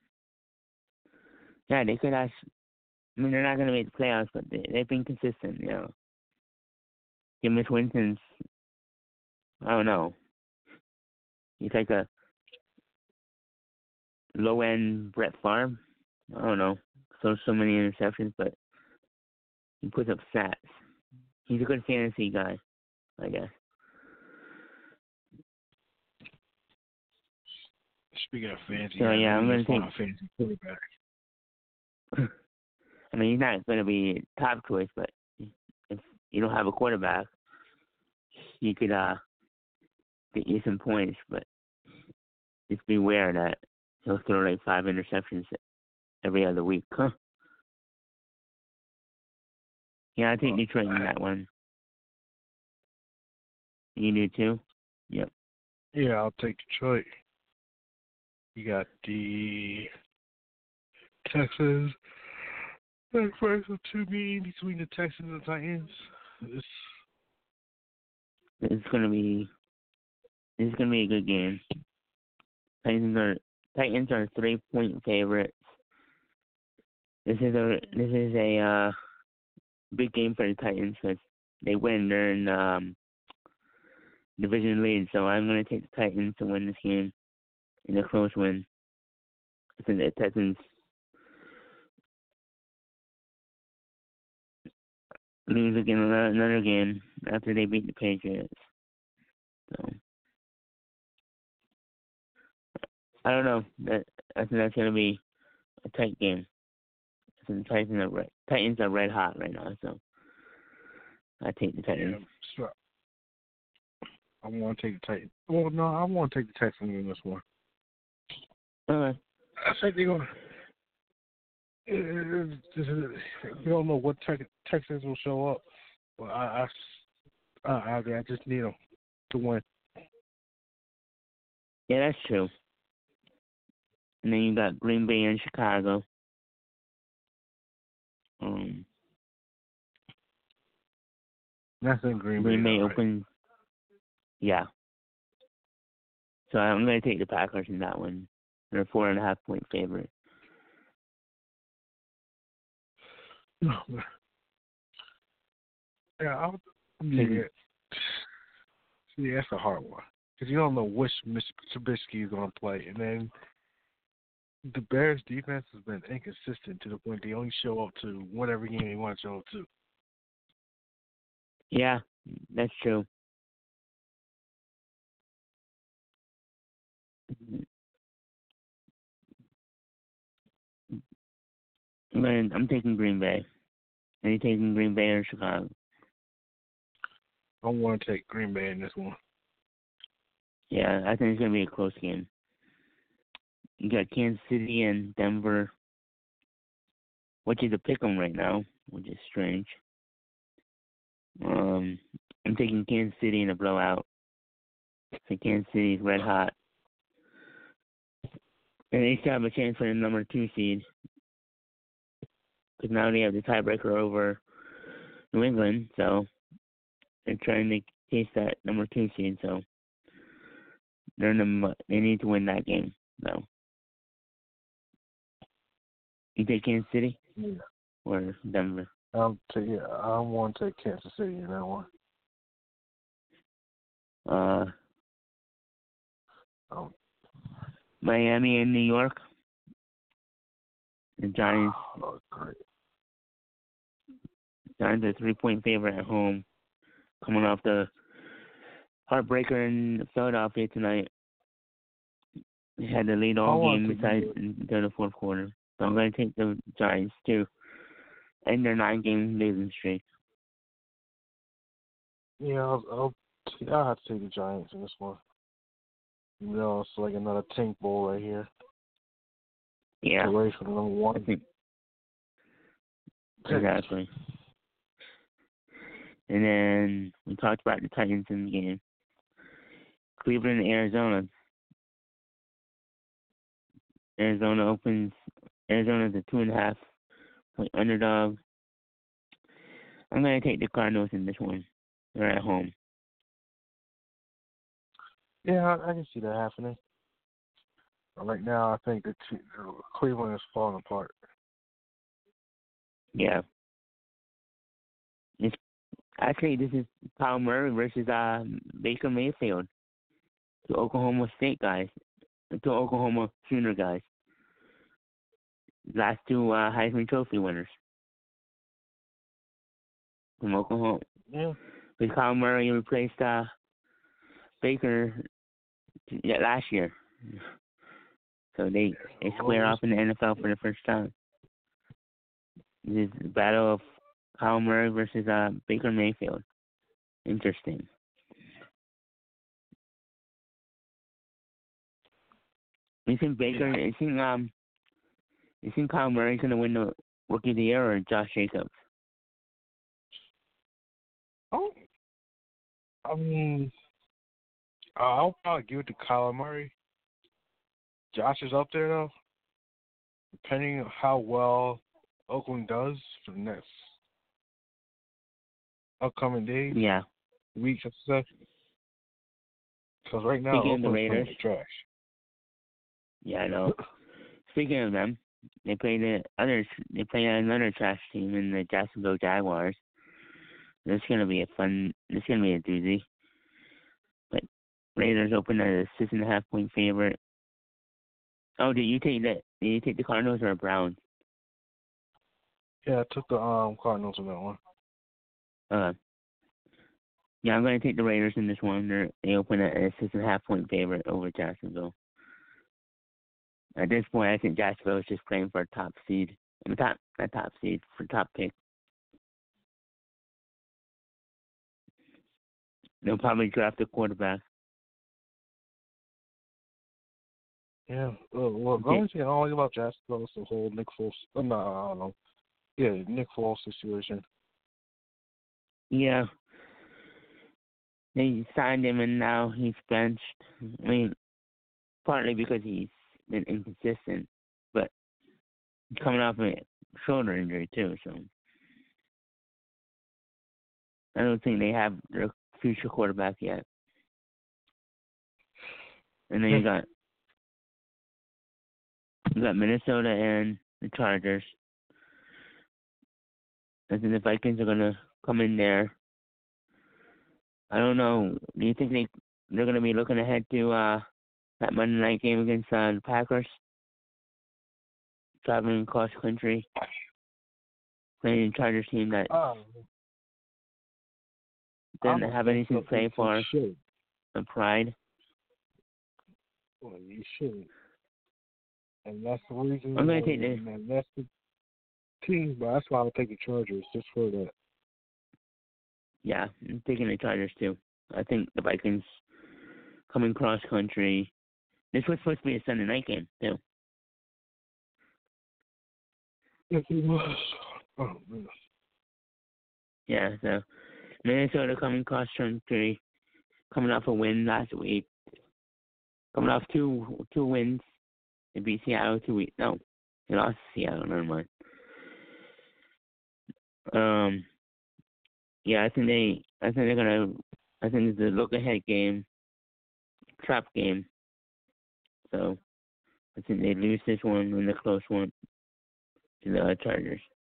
Yeah, they could actually. I mean, they're not going to make the playoffs, but they've been consistent. You know, Jameis Winston's. I don't know. He's like a low-end Brett Favre. I don't know. So many interceptions, but he puts up stats. He's a good fantasy guy, I guess. Speaking of fantasy, so yeah, I'm going to take a fantasy quarterback. I mean, he's not going to be top choice, but if you don't have a quarterback, you could get you some points, but just beware that he'll throw like 5 interceptions every other week. Huh? Yeah, I think Detroit in that one. You do too? Yep. Yeah, I'll take Detroit. You got the Texans. That first of 2 meeting between the Texans and the Titans. This is gonna be a good game. Titans are 3-point favorites. This is a big game for the Titans because they win. They're in division lead, so I'm gonna take the Titans to win this game in a close win. I think the Texans lose again another game after they beat the Patriots. So I don't know. I think that's gonna be a tight game. I think the Titans are red hot right now, so I take the Titans. Yeah, so I want to take the Titans. Well, no, I want to take the Texans in this one. Okay. I think they're gonna. We don't know what Texans will show up. But I just need them to win. Yeah, that's true. And then you got Green Bay and Chicago. That's in Green Bay. Green Bay right? opens. Yeah. So I'm going to take the Packers in that one. They're a 4.5-point favorite. No. Yeah, yeah. See, that's a hard one because you don't know which Trubisky is going to play, and then the Bears' defense has been inconsistent to the point they only show up to whatever game they want to show up to. Yeah, that's true. I'm taking Green Bay. Are you taking Green Bay or Chicago? I want to take Green Bay in this one. Yeah, I think it's going to be a close game. You got Kansas City and Denver, which is a pick 'em right now, which is strange. I'm taking Kansas City in a blowout. So Kansas City's red hot. And they still have a chance for the number 2 seed. Because now they have the tiebreaker over New England, so they're trying to chase that number 2 seed, so they need to win that game. So, you take Kansas City? Yeah. Or Denver? I want to take Kansas City in that one. Miami and New York. The Giants. Oh, great. Giants are a 3-point favorite at home, coming off the heartbreaker in Philadelphia tonight. They had the lead all game besides until the fourth quarter. So I'm going to take the Giants to end their 9-game losing streak. Yeah, I'll have to take the Giants in this one. You know, it's like another tank bowl right here. Yeah. Away from number 1. I think. Exactly. And then we talked about the Titans in the game. Cleveland and Arizona. Arizona's a 2.5-point underdog. I'm going to take the Cardinals in this one. They're at home. Yeah, I can see that happening. Right now, I think that Cleveland is falling apart. Yeah. This is Kyle Murray versus Baker Mayfield. Two Oklahoma Sooner guys. Last 2 Heisman Trophy winners from Oklahoma. Yeah. Because Kyle Murray replaced Baker last year. So they square off in the NFL for the first time. This is the battle of Kyle Murray versus Baker Mayfield. Interesting. You think Kyle Murray's gonna win the Rookie of the Year or Josh Jacobs? Oh, I mean, I'll probably give it to Kyler Murray. Josh is up there though. Depending on how well Oakland does for the next upcoming days, weeks, I should say. Because right now, Speaking of the Raiders, trash. Yeah, I know. Speaking of them, they play another trash team in the Jacksonville Jaguars. This is gonna be a doozy. But Raiders open as a 6.5-point favorite. Oh, did you take the Cardinals or Browns? Yeah, I took the Cardinals in that one. Yeah, I'm gonna take the Raiders in this one. They open at a 6.5-point favorite over Jacksonville. At this point, I think Jacksonville is just playing for a top seed. For top pick. They'll probably draft a quarterback. Yeah. Well, the only thing I don't like about Jacksonville is the whole Nick Foles. I don't know. Yeah, Nick Foles situation. Yeah. They signed him and now he's benched. I mean, partly because he's been inconsistent, but he's coming off a shoulder injury too, so I don't think they have their future quarterback yet. And then you got Minnesota and the Chargers. I think the Vikings are gonna come in there. I don't know. Do you think they're gonna be looking ahead to that Monday night game against the Packers? Traveling cross country, playing a Chargers team that doesn't have anything to play for. And pride. Well, you should. And that's the reason. I'm going to take this. That's the team, but that's why I'll take the Chargers, just for that. Yeah, I'm taking the Chargers too. I think the Vikings coming cross country. This was supposed to be a Sunday night game too. Yes, it was. Oh, man. Yeah, so Minnesota coming cross country coming off a win last week. Coming off two wins. They beat Seattle 2 weeks. No, they lost to Seattle. Never mind. Yeah, I think it's a look ahead game, trap game. So I think they lose this one in the close one to the Chargers.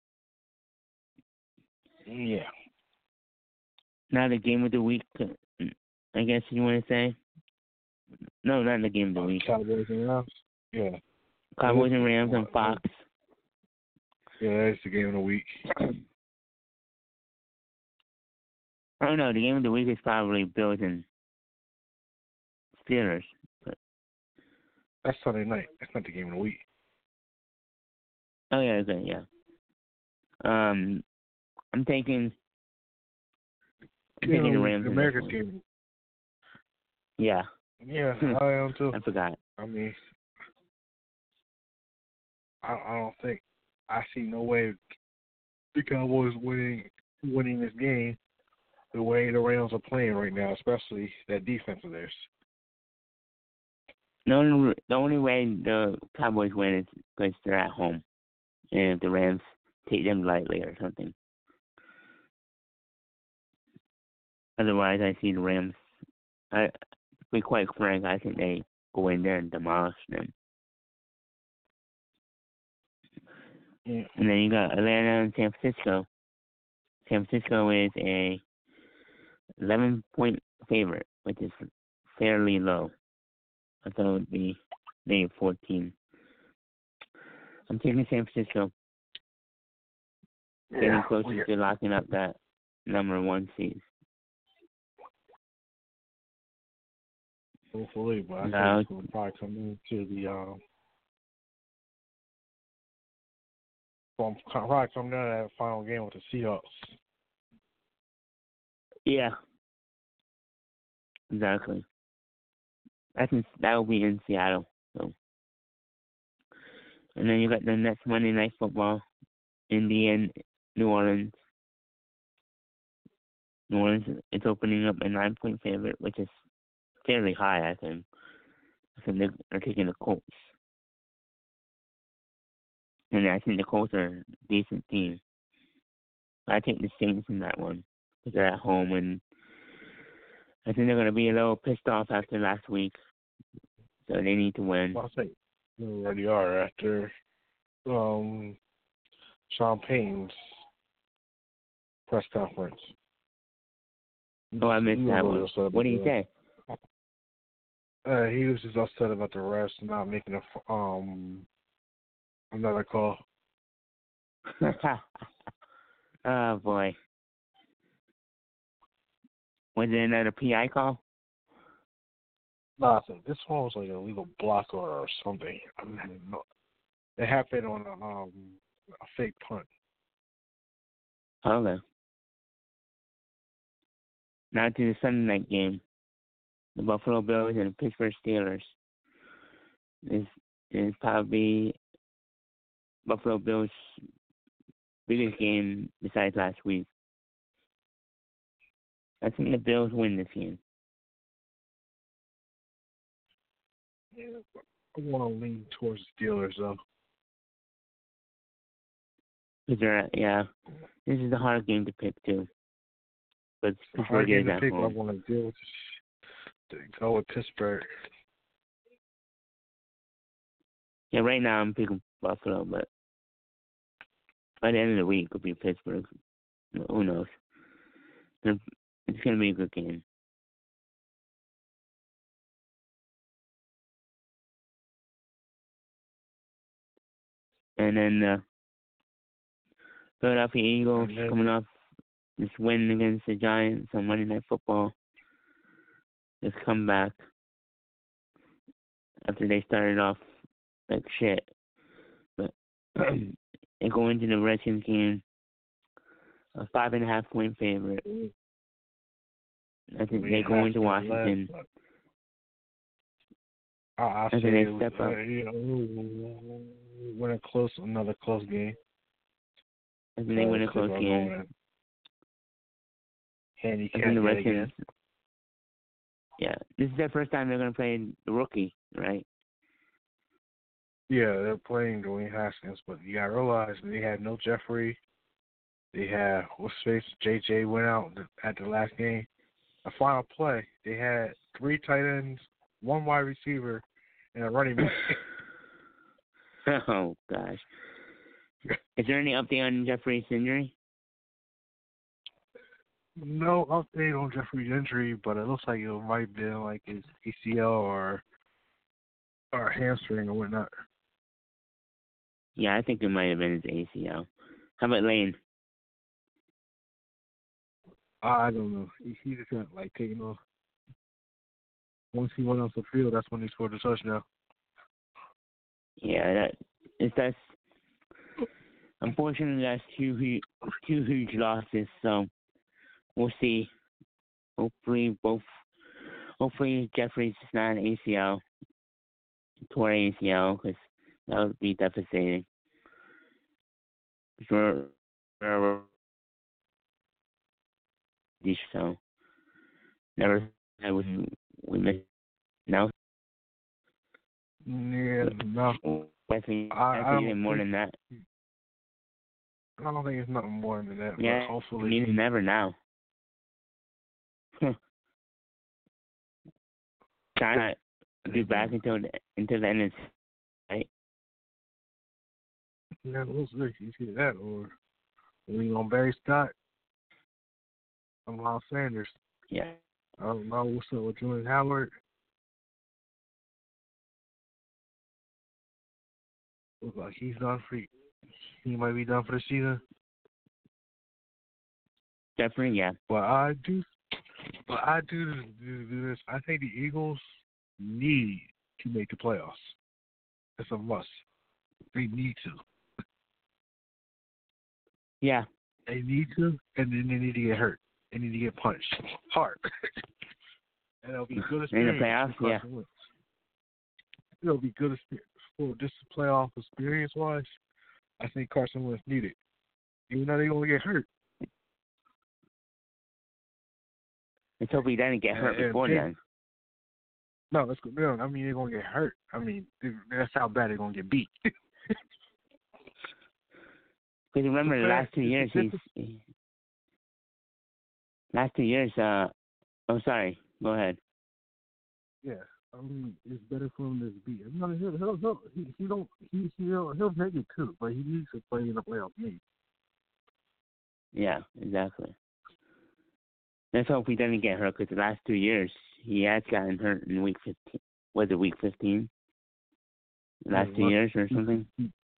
Yeah. Now the game of the week, I guess you want to say? No, not the game of the week. Cowboys and Rams? Yeah. Cowboys and Rams on Fox. Yeah, that's the game of the week. I don't know. The game of the week is probably Bills and Steelers. But... That's Sunday night. That's not the game of the week. Oh, yeah, okay, yeah. I'm taking the Rams. America's game. Yeah. Yeah, I am too. I forgot. I mean, I don't think I see no way the Cowboys winning this game the way the Rams are playing right now, especially that defense of theirs. The only way the Cowboys win is because they're at home, and if the Rams take them lightly or something. Otherwise, I see the Rams. To be quite frank, I think they go in there and demolish them. Yeah. And then you got Atlanta and San Francisco. San Francisco is a 11-point favorite, which is fairly low. I thought it would be maybe 14. I'm taking San Francisco. Getting closer to locking up that number 1 seed. Hopefully, but I think it's going to probably come into the probably come down to that final game with the Seahawks. Yeah. Exactly. I think that will be in Seattle. So. And then you got the next Monday Night Football, Indy and New Orleans. New Orleans is opening up a 9-point favorite, which is fairly high, I think. I think they're taking the Colts. And I think the Colts are a decent team. I take the Saints in that one because they're at home, and I think they're going to be a little pissed off after last week. So they need to win. Well, I think they already are after Sean Payton's press conference. Oh, I missed that one. What did he say? He was just upset about the refs not making another call. Oh, boy. Was it another PI call? No, I think this one was like a legal block or something. I mean, it happened on a fake punt. Okay. Now to the Sunday night game. The Buffalo Bills and the Pittsburgh Steelers. This is probably Buffalo Bills' biggest game besides last week. I think the Bills win this game. Yeah, I want to lean towards the Steelers, though. Yeah, this is a hard game to pick, too. But Pittsburgh is at home. I want to do to go with Pittsburgh. Yeah, right now I'm picking Buffalo, but by the end of the week it'll be Pittsburgh. Who knows? It's going to be a good game. And then Philadelphia Eagles coming off this win against the Giants on Monday Night Football. This comeback after they started off like shit. But they go into the Redskins game a 5.5-point favorite. I think they go into Washington. I think they step up. Win another close game. I think they win a close game. Handicap I think the Redskins. Yeah, this is the first time they're going to play the rookie, right? Yeah, they're playing Dwayne Haskins, but you gotta realize they had no Jeffrey. They had what's his face? JJ went out at the last game. A final play, they had 3 tight ends, 1 wide receiver, and a running back. Oh gosh. Is there any update on Jeffrey's injury? No update on Jeffrey's injury, but it looks like it might be like his ACL or hamstring or whatnot. Yeah, I think it might have been his ACL. How about Lane? I don't know. He just got like taken off. Once he went off the field, that's when he scored the touchdown. Yeah, that's unfortunately that's two huge losses. So we'll see. Hopefully Jeffrey's not an ACL, tore ACL, because that would be devastating. So never I would we miss now. Yeah, no. I think even more than that. I don't think it's nothing more than that. Yeah, but hopefully. I mean, never now. Trying to be back until the end of the right? Yeah, we'll see. You see that, or we on Barry Scott? I'm Miles Sanders. Yeah. I don't know what's up with Julian Howard. Looks like he's done for. He might be done for the season. Definitely, yeah. But I do this. I think the Eagles need to make the playoffs. It's a must. They need to. Yeah. They need to, and then they need to get hurt. They need to get punched hard. And it'll be good experience. In the playoffs, yeah. It'll be good experience. For just playoff experience-wise, I think Carson Wentz needed. Even though they're going to get hurt. Let's hope he doesn't get hurt before then. No, let's go. No, I mean, they're going to get hurt. I mean, that's how bad they're going to get beat. Because remember, the last 2 years, oh, sorry. Go ahead. Yeah. I mean, it's better for him to beat. No, he'll make it too, but he needs to play in the playoff game. Yeah, exactly. Let's hope he doesn't get hurt, because the last 2 years, he has gotten hurt in week 15. Was it week 15? The last 2 years or something?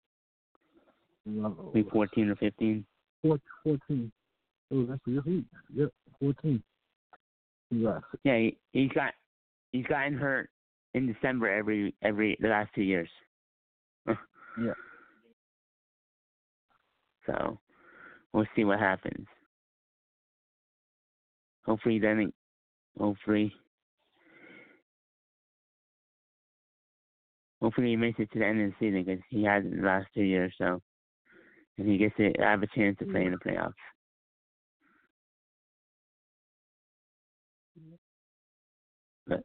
Week 14 or 15? 14. Oh, that's your week. Yep, 14. Yes. Yeah, he's gotten hurt in December every the last 2 years. Yeah. So we'll see what happens. Hopefully he doesn't. Hopefully he makes it to the end of the season, because he has it the last 2 years. So, and he gets to have a chance to play in the playoffs. But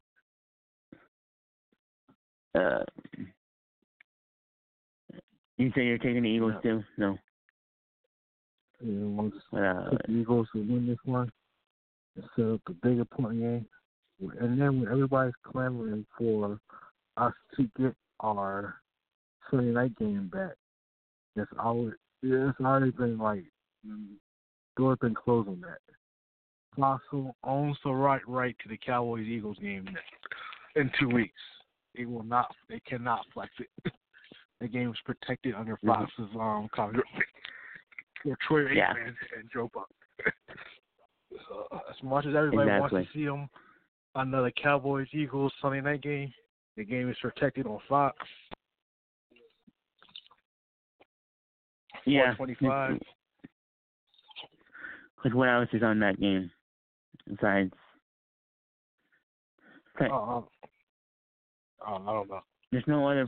you say you're taking the Eagles too? No. Yeah, the Eagles to win this one and set up a bigger point game. And then when everybody's clamoring for us to get our Sunday night game back, it's already been like door been closed on that. Fossil owns the right to the Cowboys Eagles game in 2 weeks. They cannot flex it. The game is protected under Fox's contract for Troy Aikman and Joe Buck. As much as everybody wants to see them another Cowboys Eagles Sunday night game, the game is protected on Fox. Yeah. 425. Because what else is on that game besides? I don't know. There's no other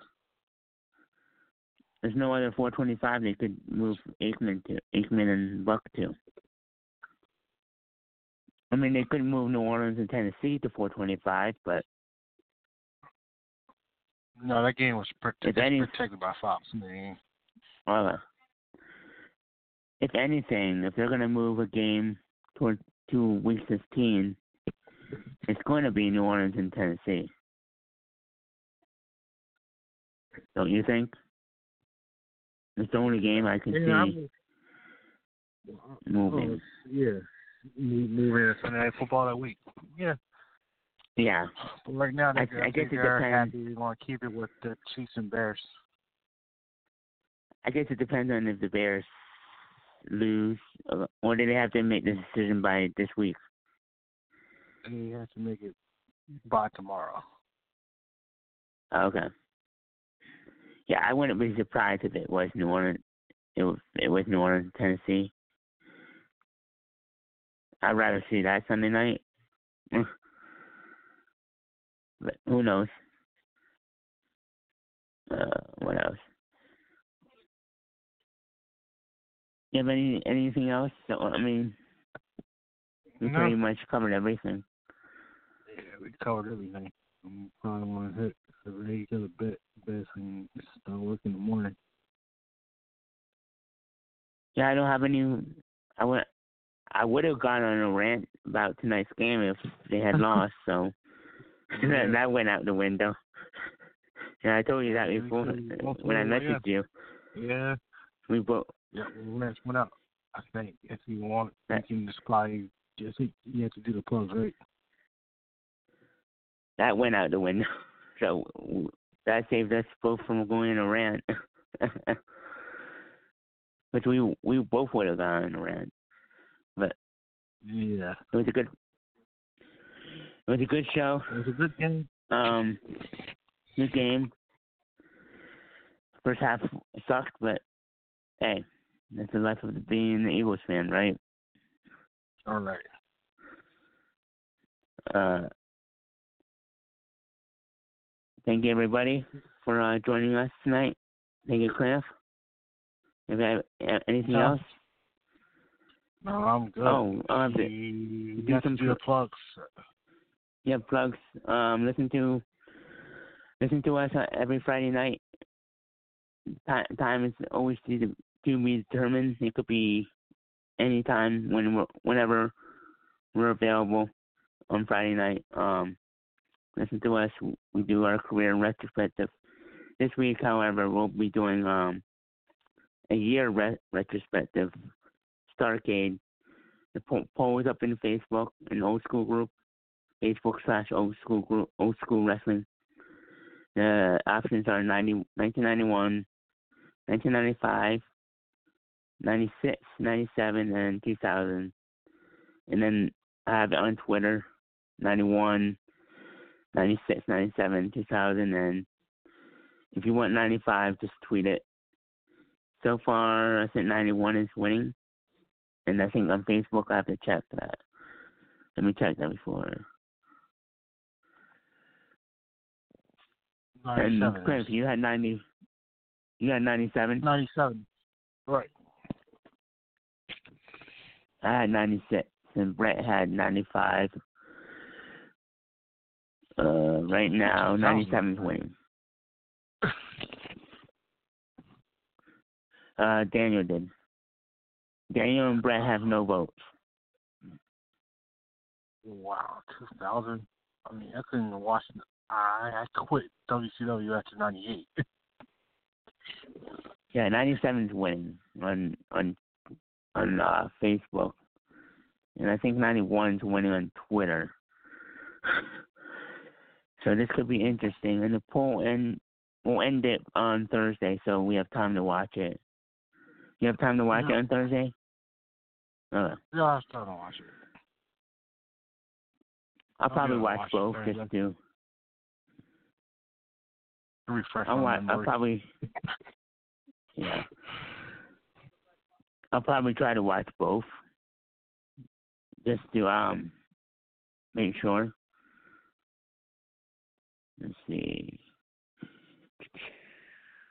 425 they could move Aikman and Buck to. I mean, they could move New Orleans and Tennessee to 425, but No, that game was protected by Fox. uh, if anything, if they're going to move a game to Week 15, it's going to be New Orleans and Tennessee. Don't you think? It's the only game I can see moving. Moving Sunday Night Football that week. Yeah. Yeah. But right now, I guess it they're depends. happy. They want to keep it with the Chiefs and Bears. I guess it depends on if the Bears lose, or do they have to make the decision by this week? They have to make it by tomorrow. Okay. Yeah, I wouldn't be surprised if it was New Orleans. It was New Orleans, Tennessee. I'd rather see that Sunday night. But who knows? What else? You have anything else? So, I mean, we pretty much covered everything. Yeah, we covered everything. I'm probably want to hit the rate of the best and start working in the morning. Yeah, I don't have any. I would have gone on a rant about tonight's game if they had lost. So that went out the window. And I told you that before when I messaged you. Yeah. We both. Yeah, we went out. I think if you want, you can just apply. You have to do the plugs, right? That went out the window. So that saved us both from going on a rant. Which we both would have gone on a rant. But yeah, it was a good show. It was a good game. Good game. First half sucked, but hey, that's the life of being an Eagles fan, right? All right. Thank you, everybody, for joining us tonight. Thank you, Cliff. If you have anything else? No, I'm good. Oh, you have to do the plugs. Yeah, plugs. Listen to us every Friday night. Time is always to be determined. It could be any time whenever we're available on Friday night. Listen to us. We do our career retrospective. This week, however, we'll be doing a year retrospective. Starcade. The poll is up in Facebook, in Old School Group. Facebook/Old School Group, Old School Wrestling. The options are 1991, 1995, 96, 97, and 2000. And then I have it on Twitter, 91, 96, 97, 2000. And if you want 95, just tweet it. So far, I think 91 is winning. And I think on Facebook, I have to check that. Let me check that before. And Chris, you had 90. You had 97. 97. Right. I had 96, and Brett had 95. Right now, 97 is winning. Daniel did. Daniel and Brett have no votes. Wow, 2000. I mean, I couldn't even watch it. I quit WCW after 98. Yeah, 97 is winning on Facebook, and I think 91 is winning on Twitter. So this could be interesting. And the poll we'll end it on Thursday, so we have time to watch it. You have time to watch it on Thursday? Yeah, I have time to watch it. I'll probably watch both just to refresh I'll probably yeah. I'll probably try to watch both just to make sure. Let's see.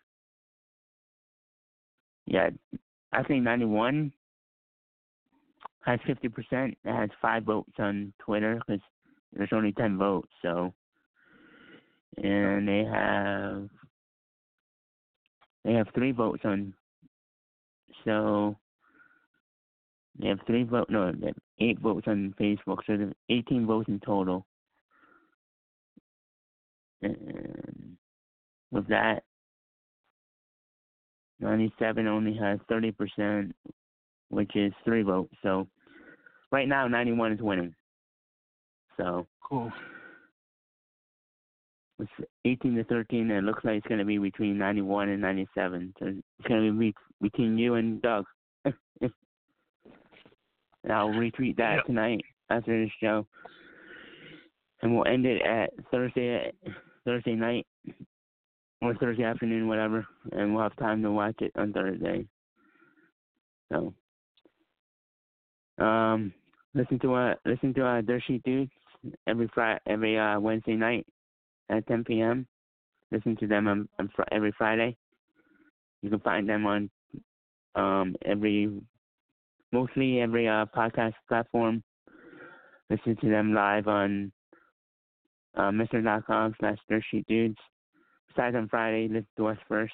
Yeah, I think 91 has 50%. It has 5 votes on Twitter because there's only 10 votes. So, and they have 3 votes on. So they have 3 votes. No, they have 8 votes on Facebook. So there's 18 votes in total. And with that, 97 only has 30%, which is 3 votes. So right now, 91 is winning. So cool. It's 18-13, and it looks like it's going to be between 91 and 97. So it's going to be between you and Doug. And I'll retweet that tonight after the show, and we'll end it at Thursday night or Thursday afternoon, whatever, and we'll have time to watch it on Thursday. So, listen to Dirt Sheet Dudes every Wednesday night at 10 p.m. Listen to them every Friday. You can find them on every podcast platform. Listen to them live on Mr.com/DirtSheetDudes. Besides on Friday, listen to us first.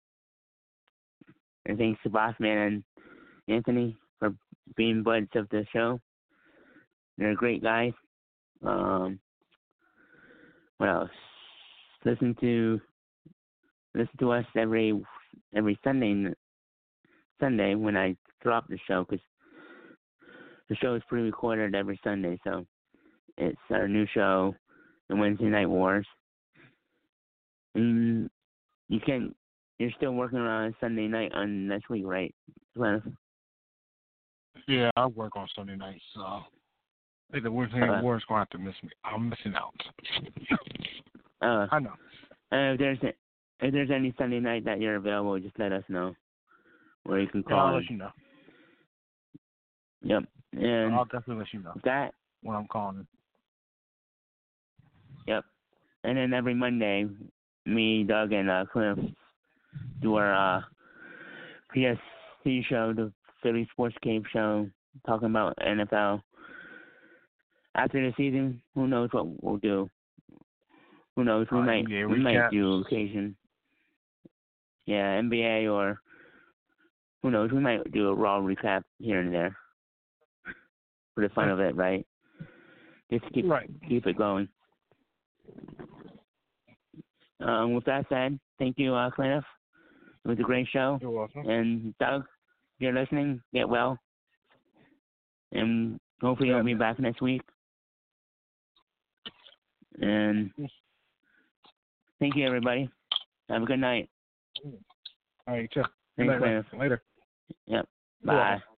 And thanks to Bossman and Anthony for being buds of the show. They're great guys. What else? Listen to us every Sunday when I drop the show, because the show is pre-recorded every Sunday. So it's our new show, the Wednesday Night Wars. And you're still working on Sunday night on next week, right, Glenn? Yeah, I work on Sunday nights, so I think the Wednesday Night Wars going to have to miss me. I'm missing out. I know. If there's any Sunday night that you're available, just let us know, or you can call. I'll let you know. Yep, and I'll definitely let you know that when I'm calling. Yep, and then every Monday, me, Doug, and Cliff do our PSC show, the Philly Sports Cave show, talking about NFL. After the season, who knows what we'll do? Who knows? We might do occasion. Yeah, NBA, or who knows? We might do a Raw recap here and there for the fun of it, right? Just to keep it going. With that said, thank you, Cliff. It was a great show. You're welcome. And Doug, if you're listening, get well. And hopefully you'll be back next week. And thank you, everybody. Have a good night. All right, you too. Thanks, Cliff. Later. Yep. Bye.